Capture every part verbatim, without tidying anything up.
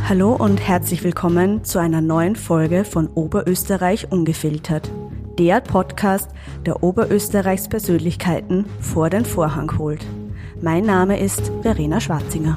Hallo und herzlich willkommen zu einer neuen Folge von Oberösterreich Ungefiltert, der Podcast, der Oberösterreichs Persönlichkeiten vor den Vorhang holt. Mein Name ist Verena Schwarzinger.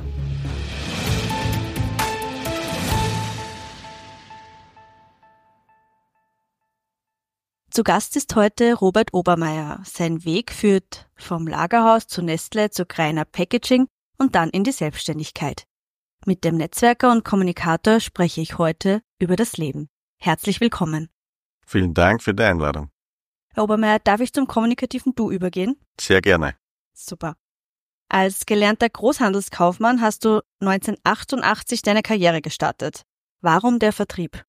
Zu Gast ist heute Robert Obermeier. Sein Weg führt vom Lagerhaus zu Nestle zu Greiner Packaging und dann in die Selbstständigkeit. Mit dem Netzwerker und Kommunikator spreche ich heute über das Leben. Herzlich willkommen. Vielen Dank für die Einladung. Herr Obermeier, darf ich zum kommunikativen Du übergehen? Sehr gerne. Super. Als gelernter Großhandelskaufmann hast du neunzehnhundertachtundachtzig deine Karriere gestartet. Warum der Vertrieb?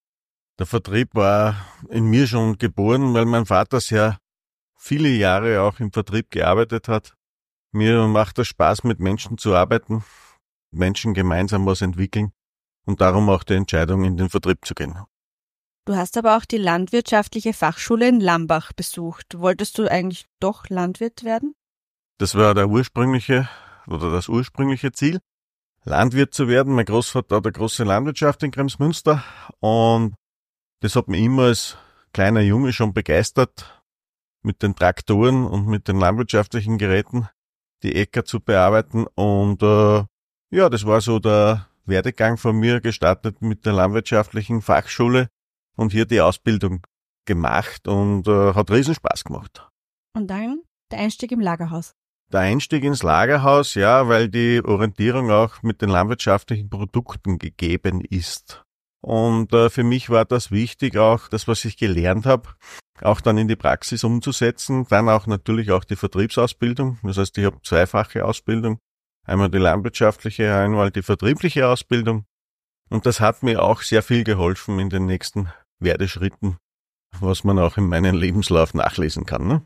Der Vertrieb war in mir schon geboren, weil mein Vater sehr viele Jahre auch im Vertrieb gearbeitet hat. Mir macht es Spaß, mit Menschen zu arbeiten, Menschen gemeinsam was entwickeln und darum auch die Entscheidung, in den Vertrieb zu gehen. Du hast aber auch die landwirtschaftliche Fachschule in Lambach besucht. Wolltest du eigentlich doch Landwirt werden? Das war der ursprüngliche oder das ursprüngliche Ziel, Landwirt zu werden. Mein Großvater hat eine große Landwirtschaft in Kremsmünster und das hat mich immer als kleiner Junge schon begeistert, mit den Traktoren und mit den landwirtschaftlichen Geräten die Äcker zu bearbeiten. Und äh, ja, das war so der Werdegang von mir, gestartet mit der landwirtschaftlichen Fachschule und hier die Ausbildung gemacht und äh, hat riesen Spaß gemacht. Und dann der Einstieg im Lagerhaus. Der Einstieg ins Lagerhaus, ja, weil die Orientierung auch mit den landwirtschaftlichen Produkten gegeben ist. Und äh, für mich war das wichtig, auch das, was ich gelernt habe, auch dann in die Praxis umzusetzen. Dann auch natürlich auch die Vertriebsausbildung. Das heißt, ich habe zweifache Ausbildung. Einmal die landwirtschaftliche, einmal die vertriebliche Ausbildung. Und das hat mir auch sehr viel geholfen in den nächsten Werdeschritten, was man auch in meinem Lebenslauf nachlesen kann. Ne?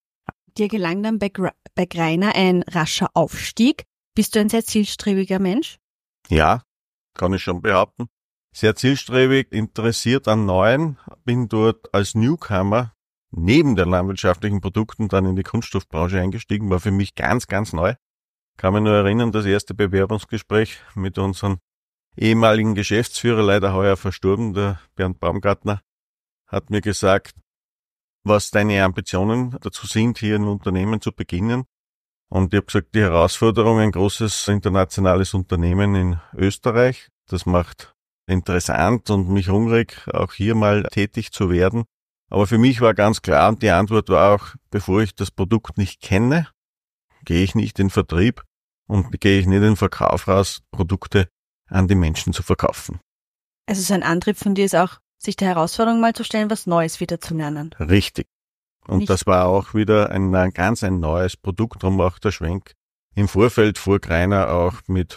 Dir gelang dann bei, Gr- bei Greiner ein rascher Aufstieg. Bist du ein sehr zielstrebiger Mensch? Ja, kann ich schon behaupten. Sehr zielstrebig, interessiert an Neuen, bin dort als Newcomer neben den landwirtschaftlichen Produkten dann in die Kunststoffbranche eingestiegen, war für mich ganz, ganz neu. Kann mich nur erinnern, das erste Bewerbungsgespräch mit unserem ehemaligen Geschäftsführer, leider heuer verstorben, der Bernd Baumgartner, hat mir gesagt, was deine Ambitionen dazu sind, hier ein Unternehmen zu beginnen. Und ich habe gesagt, die Herausforderung, ein großes internationales Unternehmen in Österreich, das macht interessant und mich hungrig, auch hier mal tätig zu werden. Aber für mich war ganz klar, und die Antwort war auch, bevor ich das Produkt nicht kenne, gehe ich nicht in Vertrieb und gehe ich nicht in den Verkauf raus, Produkte an die Menschen zu verkaufen. Also so ein Antrieb von dir ist auch, sich der Herausforderung mal zu stellen, was Neues wieder zu lernen. Richtig. Und nicht. Das war auch wieder ein, ein ganz ein neues Produkt, darum auch der Schwenk im Vorfeld vor Greiner auch mit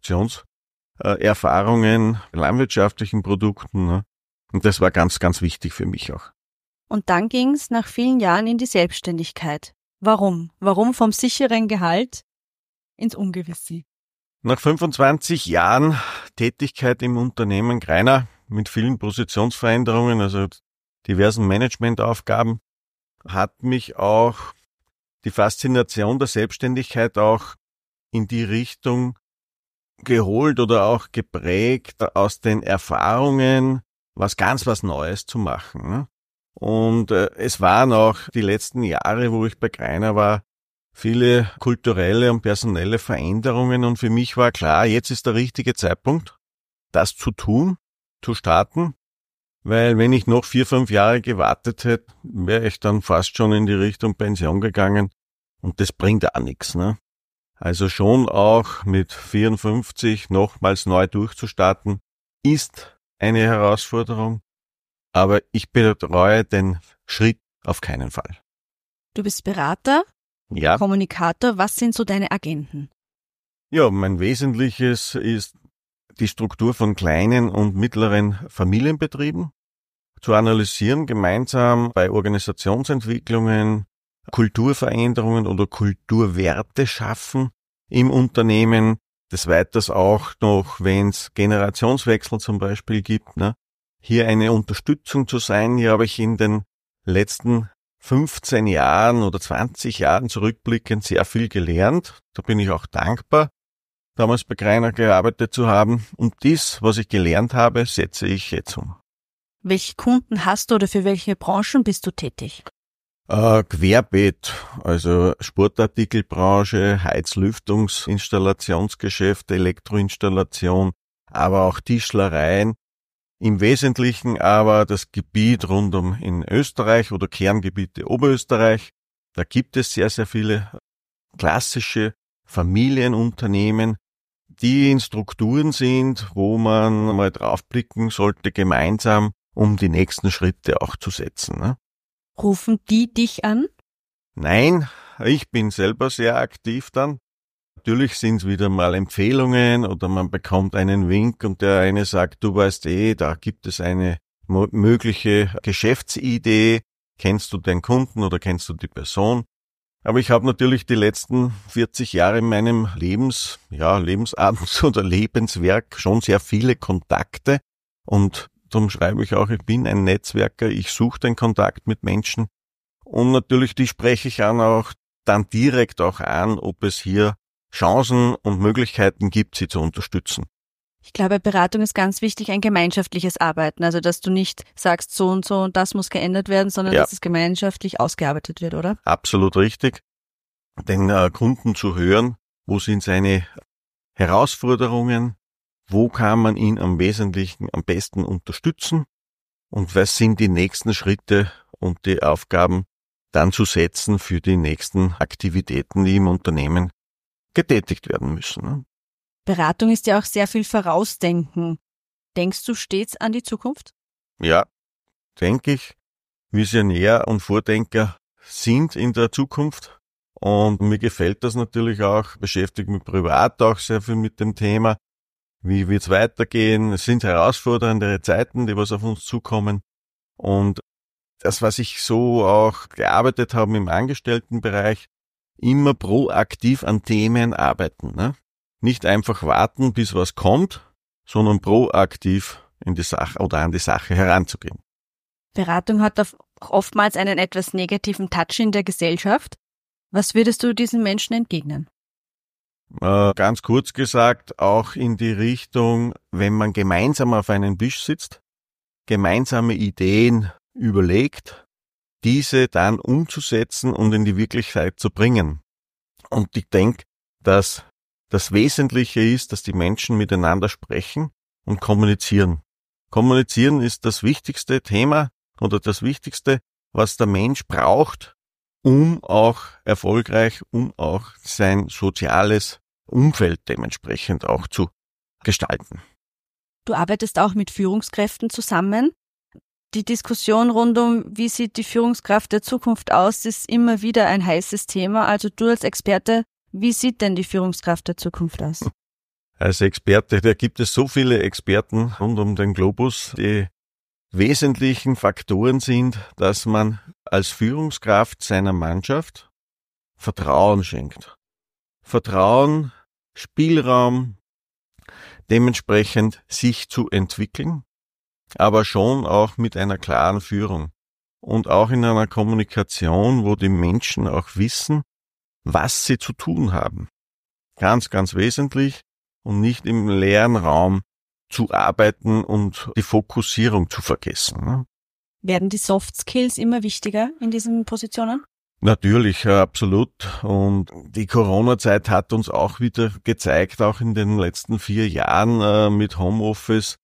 Produktionserfahrungen, landwirtschaftlichen Produkten. Ne? Und das war ganz, ganz wichtig für mich auch. Und dann ging's nach vielen Jahren in die Selbstständigkeit. Warum? Warum vom sicheren Gehalt ins Ungewisse? Nach fünfundzwanzig Jahren Tätigkeit im Unternehmen Greiner mit vielen Positionsveränderungen, also diversen Managementaufgaben, hat mich auch die Faszination der Selbstständigkeit auch in die Richtung geholt oder auch geprägt, aus den Erfahrungen was ganz was Neues zu machen. Ne? Und äh, es waren auch die letzten Jahre, wo ich bei Greiner war, viele kulturelle und personelle Veränderungen und für mich war klar, jetzt ist der richtige Zeitpunkt, das zu tun, zu starten, weil wenn ich noch vier, fünf Jahre gewartet hätte, wäre ich dann fast schon in die Richtung Pension gegangen und das bringt auch nichts. Ne? Also schon auch mit vierundfünfzig nochmals neu durchzustarten, ist eine Herausforderung, aber ich bereue den Schritt auf keinen Fall. Du bist Berater? Ja. Kommunikator, was sind so deine Agenten? Ja, mein Wesentliches ist die Struktur von kleinen und mittleren Familienbetrieben zu analysieren, gemeinsam bei Organisationsentwicklungen, Kulturveränderungen oder Kulturwerte schaffen im Unternehmen. Des Weiters auch noch, wenn es Generationswechsel zum Beispiel gibt, ne, hier eine Unterstützung zu sein. Hier habe ich in den letzten fünfzehn Jahren oder zwanzig Jahren zurückblickend sehr viel gelernt. Da bin ich auch dankbar. damals bei Greiner gearbeitet zu haben. Und das, was ich gelernt habe, setze ich jetzt um. Welche Kunden hast du oder für welche Branchen bist du tätig? Äh, Querbeet, also Sportartikelbranche, Heizlüftungsinstallationsgeschäft, Elektroinstallation, aber auch Tischlereien. Im Wesentlichen aber das Gebiet rund um in Österreich oder Kerngebiete Oberösterreich. Da gibt es sehr, sehr viele klassische Familienunternehmen, die in Strukturen sind, wo man mal draufblicken sollte, gemeinsam, um die nächsten Schritte auch zu setzen. Ne? Rufen die dich an? Nein, ich bin selber sehr aktiv dann. Natürlich sind es wieder mal Empfehlungen oder man bekommt einen Wink und der eine sagt, du weißt eh, da gibt es eine mo- mögliche Geschäftsidee. Kennst du den Kunden oder kennst du die Person? Aber ich habe natürlich die letzten vierzig Jahre in meinem Lebens, ja, Lebensabend oder Lebenswerk schon sehr viele Kontakte und darum schreibe ich auch, ich bin ein Netzwerker, ich suche den Kontakt mit Menschen und natürlich die spreche ich an auch dann direkt auch an, ob es hier Chancen und Möglichkeiten gibt, sie zu unterstützen. Ich glaube, Beratung ist ganz wichtig, ein gemeinschaftliches Arbeiten, also dass du nicht sagst, so und so und das muss geändert werden, sondern Ja. dass es gemeinschaftlich ausgearbeitet wird, oder? Absolut richtig, den äh, Kunden zu hören, wo sind seine Herausforderungen, wo kann man ihn am Wesentlichen am besten unterstützen und was sind die nächsten Schritte und die Aufgaben dann zu setzen für die nächsten Aktivitäten, die im Unternehmen getätigt werden müssen. Ne? Beratung ist ja auch sehr viel Vorausdenken. Denkst du stets an die Zukunft? Ja, denke ich, Visionär und Vordenker sind in der Zukunft und mir gefällt das natürlich auch, beschäftige mich privat auch sehr viel mit dem Thema. Wie wird's weitergehen? Es sind herausfordernde Zeiten, die was auf uns zukommen. Und das, was ich so auch gearbeitet habe im Angestelltenbereich, immer proaktiv an Themen arbeiten. Ne? Nicht einfach warten, bis was kommt, sondern proaktiv in die Sache oder an die Sache heranzugehen. Beratung hat auch oftmals einen etwas negativen Touch in der Gesellschaft. Was würdest du diesen Menschen entgegnen? Äh, ganz kurz gesagt, auch in die Richtung, wenn man gemeinsam auf einem Tisch sitzt, gemeinsame Ideen überlegt, diese dann umzusetzen und in die Wirklichkeit zu bringen. Und ich denke, dass das Wesentliche ist, dass die Menschen miteinander sprechen und kommunizieren. Kommunizieren ist das wichtigste Thema oder das Wichtigste, was der Mensch braucht, um auch erfolgreich, um auch sein soziales Umfeld dementsprechend auch zu gestalten. Du arbeitest auch mit Führungskräften zusammen. Die Diskussion rund um, wie sieht die Führungskraft der Zukunft aus, ist immer wieder ein heißes Thema. Also du als Experte, wie sieht denn die Führungskraft der Zukunft aus? Als Experte, da gibt es so viele Experten rund um den Globus, die wesentlichen Faktoren sind, dass man als Führungskraft seiner Mannschaft Vertrauen schenkt. Vertrauen, Spielraum, dementsprechend sich zu entwickeln, aber schon auch mit einer klaren Führung und auch in einer Kommunikation, wo die Menschen auch wissen, was sie zu tun haben. Ganz, ganz wesentlich und nicht im leeren Raum zu arbeiten und die Fokussierung zu vergessen. Ne? Werden die Soft Skills immer wichtiger in diesen Positionen? Natürlich, absolut. Und die Corona-Zeit hat uns auch wieder gezeigt, auch in den letzten vier Jahren äh, mit Homeoffice,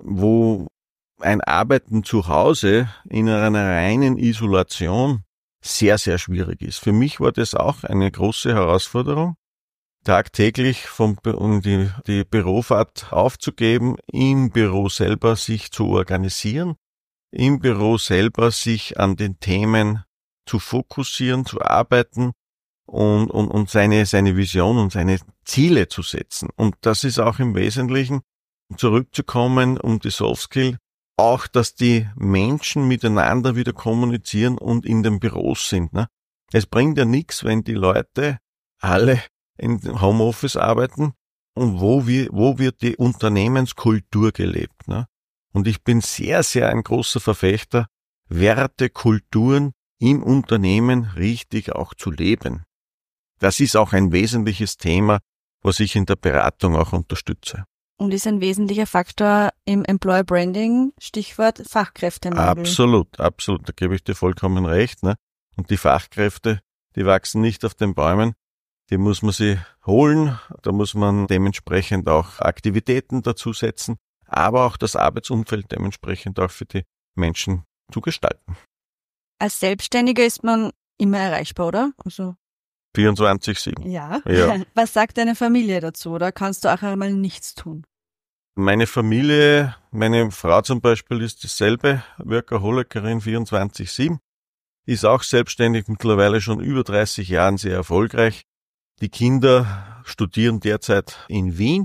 wo ein Arbeiten zu Hause in einer reinen Isolation sehr, sehr schwierig ist. Für mich war das auch eine große Herausforderung, tagtäglich vom, um die, die Bürofahrt aufzugeben, im Büro selber sich zu organisieren, im Büro selber sich an den Themen zu fokussieren, zu arbeiten und, und, und seine, seine Vision und seine Ziele zu setzen. Und das ist auch im Wesentlichen, zurückzukommen um die Soft Skill, auch, dass die Menschen miteinander wieder kommunizieren und in den Büros sind. Ne? Es bringt ja nichts, wenn die Leute alle in Homeoffice arbeiten und wo, wir, wo wird die Unternehmenskultur gelebt. Ne? Und ich bin sehr, sehr ein großer Verfechter, Werte, Kulturen im Unternehmen richtig auch zu leben. Das ist auch ein wesentliches Thema was ich in der Beratung auch unterstütze. Und ist ein wesentlicher Faktor im Employer Branding, Stichwort Fachkräftemangel. Absolut, absolut, da gebe ich dir vollkommen recht. Ne? Und die Fachkräfte, die wachsen nicht auf den Bäumen, die muss man sich holen, da muss man dementsprechend auch Aktivitäten dazusetzen, aber auch das Arbeitsumfeld dementsprechend auch für die Menschen zu gestalten. Als Selbstständiger ist man immer erreichbar, oder? Also vierundzwanzig sieben. Ja. Ja. Was sagt deine Familie dazu, oder kannst du auch einmal nichts tun? Meine Familie, meine Frau zum Beispiel ist dieselbe, Workaholikerin vierundzwanzig sieben, ist auch selbstständig, mittlerweile schon über dreißig Jahren sehr erfolgreich. Die Kinder studieren derzeit in Wien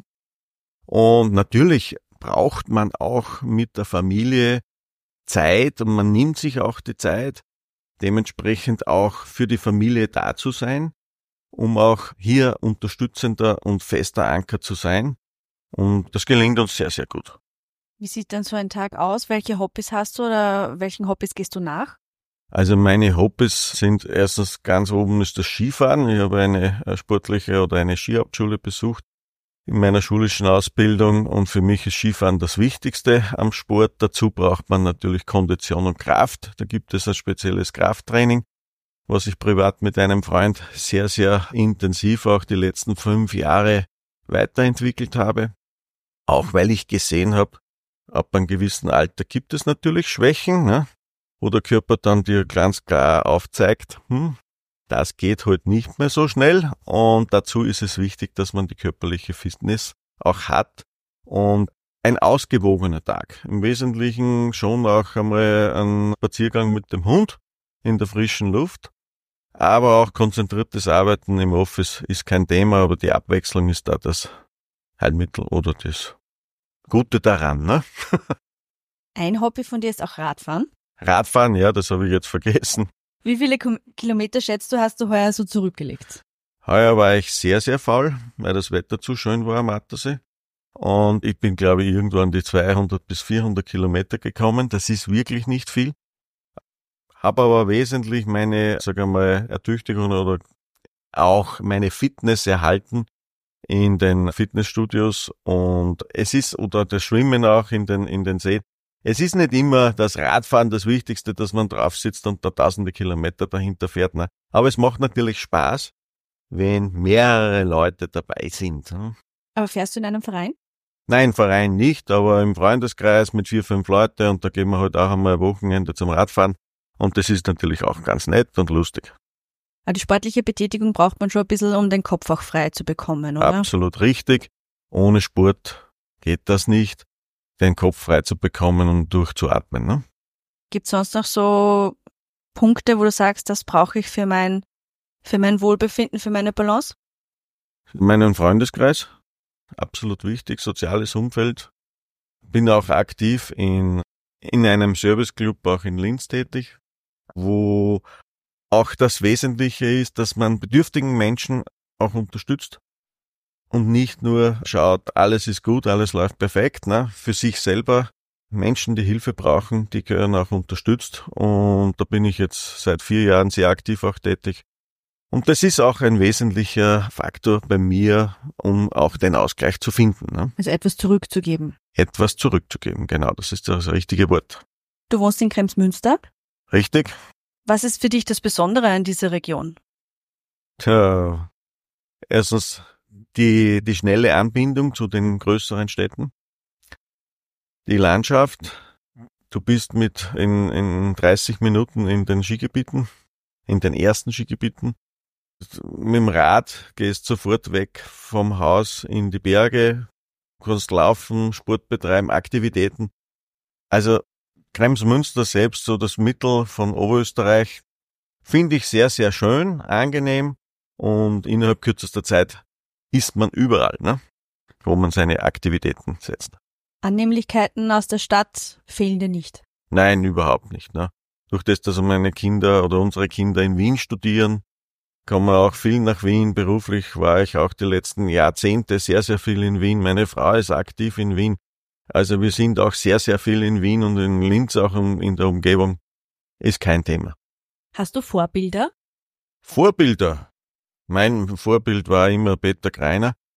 und natürlich braucht man auch mit der Familie Zeit und man nimmt sich auch die Zeit, dementsprechend auch für die Familie da zu sein, um auch hier unterstützender und fester Anker zu sein. Und das gelingt uns sehr, sehr gut. Wie sieht dann so ein Tag aus? Welche Hobbys hast du oder welchen Hobbys gehst du nach? Also meine Hobbys sind erstens ganz oben ist das Skifahren. Ich habe eine sportliche oder eine Skihauptschule besucht in meiner schulischen Ausbildung und für mich ist Skifahren das Wichtigste am Sport. Dazu braucht man natürlich Kondition und Kraft. Da gibt es ein spezielles Krafttraining, was ich privat mit einem Freund sehr, sehr intensiv auch die letzten fünf Jahre weiterentwickelt habe. Auch weil ich gesehen habe, ab einem gewissen Alter gibt es natürlich Schwächen, ne? Wo der Körper dann dir ganz klar aufzeigt, hm, das geht halt nicht mehr so schnell und dazu ist es wichtig, dass man die körperliche Fitness auch hat und ein ausgewogener Tag. Im Wesentlichen schon auch einmal ein Spaziergang mit dem Hund in der frischen Luft, aber auch konzentriertes Arbeiten im Office ist kein Thema, aber die Abwechslung ist da das Heilmittel oder das Gute daran, ne? Ein Hobby von dir ist auch Radfahren. Radfahren, ja, das habe ich jetzt vergessen. Wie viele Kom- Kilometer schätzt du, hast du heuer so zurückgelegt? Heuer war ich sehr, sehr faul, weil das Wetter zu schön war am Attersee. Und ich bin, glaube ich, irgendwo an die zweihundert bis vierhundert Kilometer gekommen. Das ist wirklich nicht viel. Habe aber wesentlich meine, sag ich mal, Ertüchtigung oder auch meine Fitness erhalten in den Fitnessstudios. Und es ist, oder das Schwimmen auch in den, in den Seen. Es ist nicht immer das Radfahren das Wichtigste, dass man drauf sitzt und da tausende Kilometer dahinter fährt. Ne? Aber es macht natürlich Spaß, wenn mehrere Leute dabei sind. Aber fährst du in einem Verein? Nein, Verein nicht, aber im Freundeskreis mit vier, fünf Leute und da gehen wir halt auch einmal ein Wochenende zum Radfahren. Und das ist natürlich auch ganz nett und lustig. Aber die sportliche Betätigung braucht man schon ein bisschen, um den Kopf auch frei zu bekommen, oder? Absolut richtig. Ohne Sport geht das nicht, den Kopf frei zu bekommen und durchzuatmen. Ne? Gibt es sonst noch so Punkte, wo du sagst, das brauche ich für mein, für mein Wohlbefinden, für meine Balance? Meinen Freundeskreis, absolut wichtig, soziales Umfeld. Bin auch aktiv in, in einem Serviceclub, auch in Linz tätig, wo auch das Wesentliche ist, dass man bedürftigen Menschen auch unterstützt. Und nicht nur schaut, alles ist gut, alles läuft perfekt, ne? Für sich selber. Menschen, die Hilfe brauchen, die gehören auch unterstützt. Und da bin ich jetzt seit vier Jahren sehr aktiv auch tätig. Und das ist auch ein wesentlicher Faktor bei mir, um auch den Ausgleich zu finden. Ne? Also etwas zurückzugeben. Etwas zurückzugeben, genau, das ist das richtige Wort. Du wohnst in Kremsmünster. Richtig? Was ist für dich das Besondere an dieser Region? Tja, erstens die, die schnelle Anbindung zu den größeren Städten. Die Landschaft. Du bist mit in, in dreißig Minuten in den Skigebieten, in den ersten Skigebieten. Mit dem Rad gehst sofort weg vom Haus in die Berge, kannst laufen, Sport betreiben, Aktivitäten. Also Kremsmünster selbst, so das Mittel von Oberösterreich, finde ich sehr, sehr schön, angenehm und innerhalb kürzester Zeit ist man überall, ne, wo man seine Aktivitäten setzt. Annehmlichkeiten aus der Stadt fehlen dir nicht? Nein, überhaupt nicht. Ne. Durch das, dass meine Kinder oder unsere Kinder in Wien studieren, kommen wir auch viel nach Wien. Beruflich war ich auch die letzten Jahrzehnte sehr, sehr viel in Wien. Meine Frau ist aktiv in Wien. Also wir sind auch sehr, sehr viel in Wien und in Linz, auch in der Umgebung. Ist kein Thema. Hast du Vorbilder? Vorbilder? Mein Vorbild war immer Peter Greiner.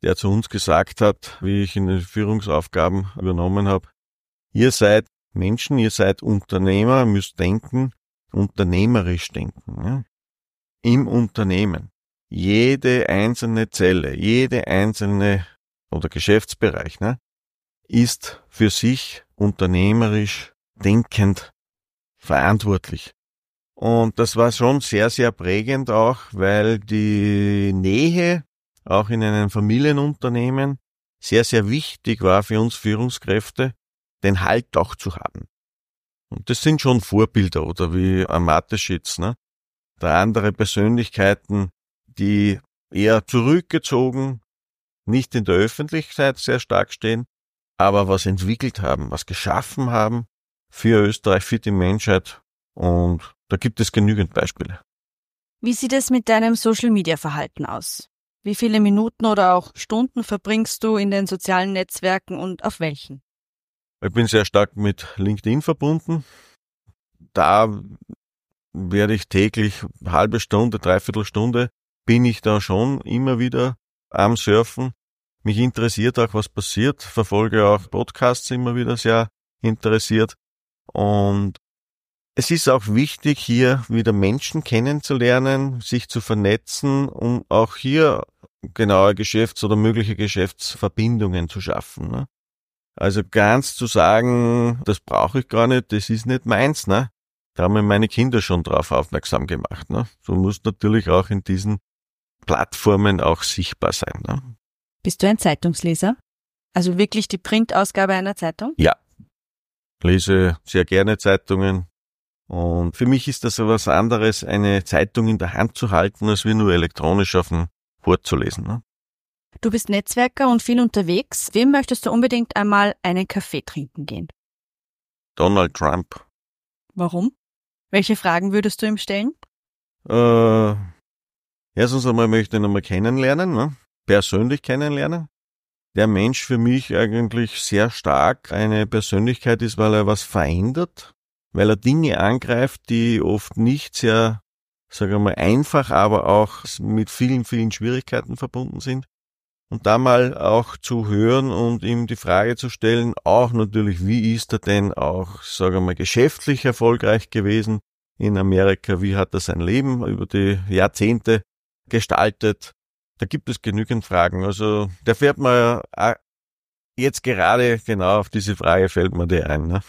der zu uns gesagt hat, wie ich in den Führungsaufgaben übernommen habe, ihr seid Menschen, ihr seid Unternehmer, müsst denken, unternehmerisch denken. Ja? Im Unternehmen. Jede einzelne Zelle, jede einzelne oder Geschäftsbereich ne, ist für sich unternehmerisch denkend verantwortlich. Und das war schon sehr, sehr prägend auch, weil die Nähe auch in einem Familienunternehmen sehr, sehr wichtig war für uns Führungskräfte, den Halt auch zu haben. Und das sind schon Vorbilder, oder wie ein Mateschitz, ne? Da andere Persönlichkeiten, die eher zurückgezogen, nicht in der Öffentlichkeit sehr stark stehen, aber was entwickelt haben, was geschaffen haben für Österreich, für die Menschheit. Und da gibt es genügend Beispiele. Wie sieht es mit deinem Social-Media-Verhalten aus? Wie viele Minuten oder auch Stunden verbringst du in den sozialen Netzwerken und auf welchen? Ich bin sehr stark mit LinkedIn verbunden. Da werde ich täglich eine halbe Stunde, dreiviertel Stunde, bin ich da schon immer wieder am Surfen. Mich interessiert auch, was passiert, verfolge auch Podcasts immer wieder sehr interessiert. Und es ist auch wichtig, hier wieder Menschen kennenzulernen, sich zu vernetzen, um auch hier genaue Geschäfts- oder mögliche Geschäftsverbindungen zu schaffen. Ne? Also ganz zu sagen, das brauche ich gar nicht, das ist nicht meins. Ne? Da haben mir meine Kinder schon drauf aufmerksam gemacht. Ne? Du musst natürlich auch in diesen Plattformen auch sichtbar sein. Ne? Bist du ein Zeitungsleser? Also wirklich die Printausgabe einer Zeitung? Ja, lese sehr gerne Zeitungen. Und für mich ist das etwas anderes, eine Zeitung in der Hand zu halten, als wie nur elektronisch auf dem Board zu lesen. Ne? Du bist Netzwerker und viel unterwegs. Wem möchtest du unbedingt einmal einen Kaffee trinken gehen? Donald Trump. Warum? Welche Fragen würdest du ihm stellen? Äh, erstens einmal möchte ich ihn einmal kennenlernen, ne? Persönlich kennenlernen. Der Mensch für mich eigentlich sehr stark eine Persönlichkeit ist, weil er was verändert, weil er Dinge angreift, die oft nicht sehr, sagen wir mal, einfach, aber auch mit vielen, vielen Schwierigkeiten verbunden sind. Und da mal auch zu hören und ihm die Frage zu stellen, auch natürlich, wie ist er denn auch, sagen wir mal, geschäftlich erfolgreich gewesen in Amerika? Wie hat er sein Leben über die Jahrzehnte gestaltet? Da gibt es genügend Fragen. Also da fährt man jetzt gerade genau auf diese Frage fällt mir die ein. Ne?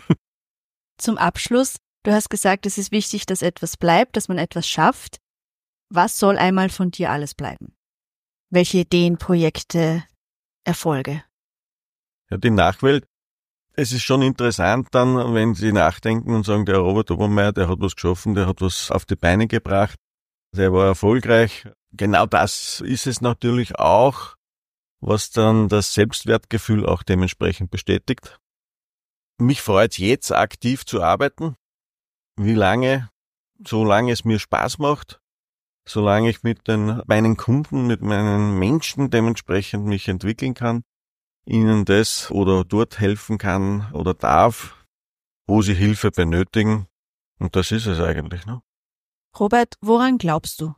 Zum Abschluss, du hast gesagt, es ist wichtig, dass etwas bleibt, dass man etwas schafft. Was soll einmal von dir alles bleiben? Welche Ideen, Projekte, Erfolge? Ja, die Nachwelt. Es ist schon interessant dann, wenn Sie nachdenken und sagen, der Robert Obermeier, der hat was geschaffen, der hat was auf die Beine gebracht, der war erfolgreich. Genau das ist es natürlich auch, was dann das Selbstwertgefühl auch dementsprechend bestätigt. Mich freut es jetzt, aktiv zu arbeiten. Wie lange? Solange es mir Spaß macht. Solange ich mit den, meinen Kunden, mit meinen Menschen dementsprechend mich entwickeln kann, ihnen das oder dort helfen kann oder darf, wo sie Hilfe benötigen. Und das ist es eigentlich. Ne? Robert, woran glaubst du?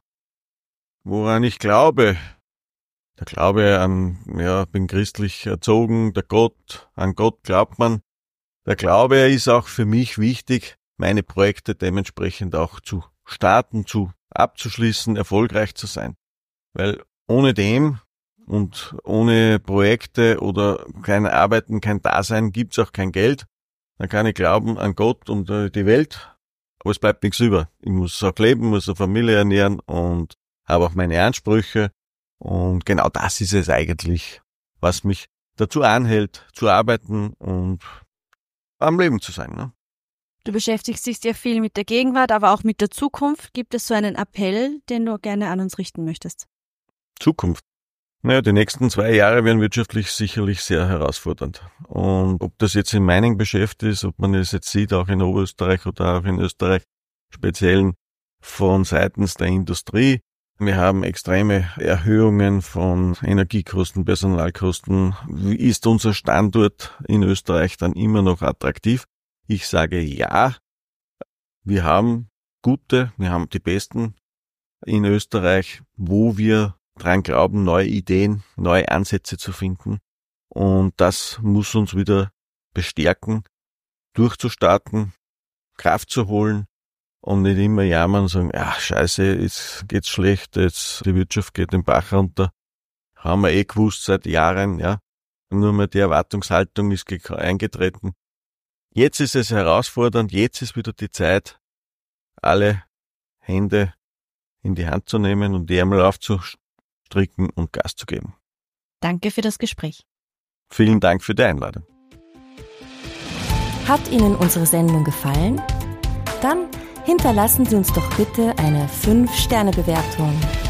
Woran ich glaube? Der Glaube an, ja, bin christlich erzogen, der Gott, an Gott glaubt man. Der Glaube ist auch für mich wichtig, meine Projekte dementsprechend auch zu starten, zu abzuschließen, erfolgreich zu sein. Weil ohne dem und ohne Projekte oder kein Arbeiten, kein Dasein gibt's auch kein Geld. Dann kann ich glauben an Gott und die Welt, aber es bleibt nichts über. Ich muss auch leben, muss eine Familie ernähren und habe auch meine Ansprüche. Und genau das ist es eigentlich, was mich dazu anhält, zu arbeiten und am Leben zu sein. Ne? Du beschäftigst dich sehr viel mit der Gegenwart, aber auch mit der Zukunft. Gibt es so einen Appell, den du gerne an uns richten möchtest? Zukunft. Naja, die nächsten zwei Jahre werden wirtschaftlich sicherlich sehr herausfordernd. Und ob das jetzt im Mining-Geschäft ist, ob man es jetzt sieht, auch in Oberösterreich oder auch in Österreich, speziell von seitens der Industrie. Wir haben extreme Erhöhungen von Energiekosten, Personalkosten. Wie ist unser Standort in Österreich dann immer noch attraktiv? Ich sage ja. Wir haben gute, wir haben die besten in Österreich, wo wir dran glauben, neue Ideen, neue Ansätze zu finden. Und das muss uns wieder bestärken, durchzustarten, Kraft zu holen und nicht immer jammern und sagen, ja, scheiße, jetzt geht's schlecht, jetzt die Wirtschaft geht den Bach runter. Haben wir eh gewusst seit Jahren, ja. Nur mehr die Erwartungshaltung ist eingetreten. Jetzt ist es herausfordernd, jetzt ist wieder die Zeit, alle Hände in die Hand zu nehmen und die Ärmel aufzustricken und Gas zu geben. Danke für das Gespräch. Vielen Dank für die Einladung. Hat Ihnen unsere Sendung gefallen? Dann hinterlassen Sie uns doch bitte eine fünf Sterne Bewertung